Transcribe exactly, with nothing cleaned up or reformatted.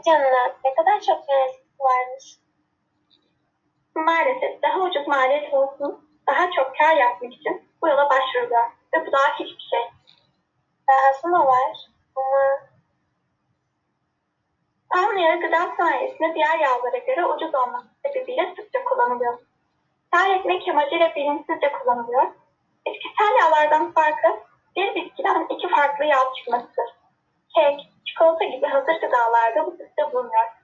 canına, ne kadar çok yararlısı varmış. Maalesef daha ucuz maliyet olsun, daha çok kar yapmak için bu yola başvuruyor ve bu daha hiçbir şey. Dahası mı var? Ama Palm yağı gıda sanayisinde diğer yağlara göre ucuz olması sebebiyle sıkça kullanılıyor. Kar etmek amacıyla bilinçsizce kullanılıyor. Bitkisel yağlardan farkı bir bitkiden iki farklı yağ çıkmasıdır. Kek, çikolata gibi hazır gıdalarda bu sıkça bulunuyor.